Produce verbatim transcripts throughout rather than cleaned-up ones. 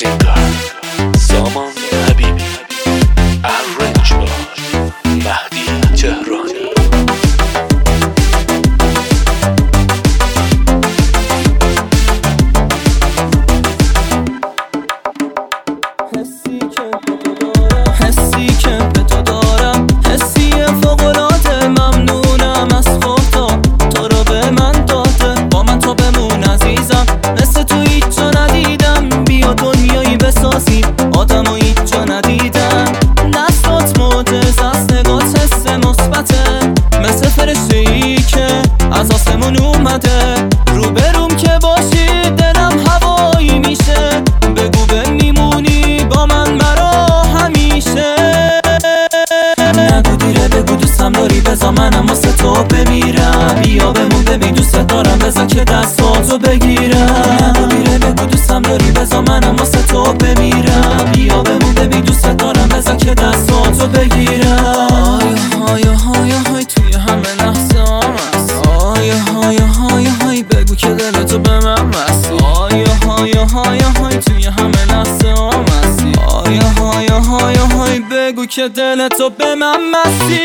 سینگر سامان حبیبی ارنج بار مهدی تهرانی. حسی که به تو دارم حسی فوق‌العاده، ممنونم از خدا تو رو به من داده. با من تو بمون عزیزم، مثل تو هیچ جا ندیدم. بیا دنیایی بسازیم، آدم و هیچ جا ندیدم. دستات معجزه است، نگات حس مثبته، مثل فرشته ای که از آسمون اومده. روبروم که باشی دلم هوایی میشه، بگو بمیمونی با من مرا همیشه. نگو دیره، بگو دوستم داری، بزا منم واسه تو بمیرم. بیا بمون ببین دوست دارم، بزا که دستاتو بگیرم. نگو دیره، بگو دوستم داری، بزا منم واسه تو بمیرم. بیا بمون ببین دوست دارم، بزا که دستاتو بگیرم. آیا های های های توی همه لحظه آم است. آیا های های های بگو که دلتو به من بستی. آیا های های های توی همه لحظه آم است. آیا های های های بگو که دلتو به من بستی.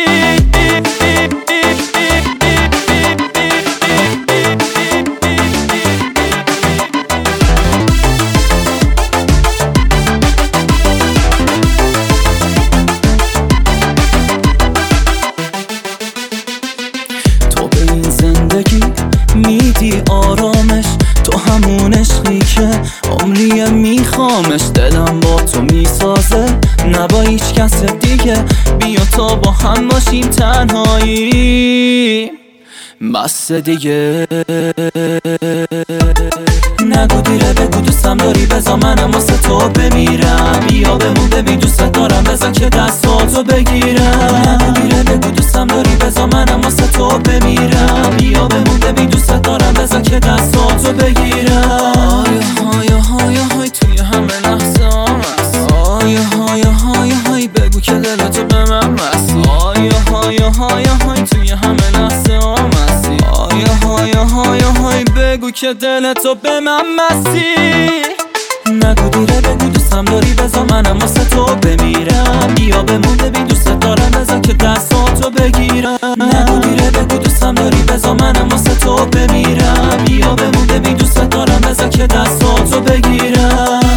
زندگی میدی آرامش، تو همون عشقی که عمریه میخوامش. دلم با تو میسازه، نبا هیچ کس دیگه. بیا تا با هم باشیم تنهایی بس دیگه. نگو دیره، بگو دوستم داری، بزا منم واسه تو بمیرم. بیا بمون ببین دوست دارم، بزا که دستاتو بگیرم. نگو دیره، بگو دوستم داری، بزا منم واسه تو بمیرم. بیا بمون ببین دوست دارم، بزا که دستاتو بگیرم. آیا های های های توی همه لحظه آم است. آیا های های های بگو که دلتو به من بستی. آیا های های های توی همه لحظه آم است. آیا های های های بگو که دلتو به من بستی. نگو دیره، بگو دوستم داری، بزا منم واسه تو بمیرم. بیا بمون ببین دوست دارم، بزا که دستاتو بگیرم. نگو دیره، بگو دوستم داری، بزا منم واسه تو بمیرم. بیا بمون ببین دوست دارم، بزا که دستاتو بگیرم.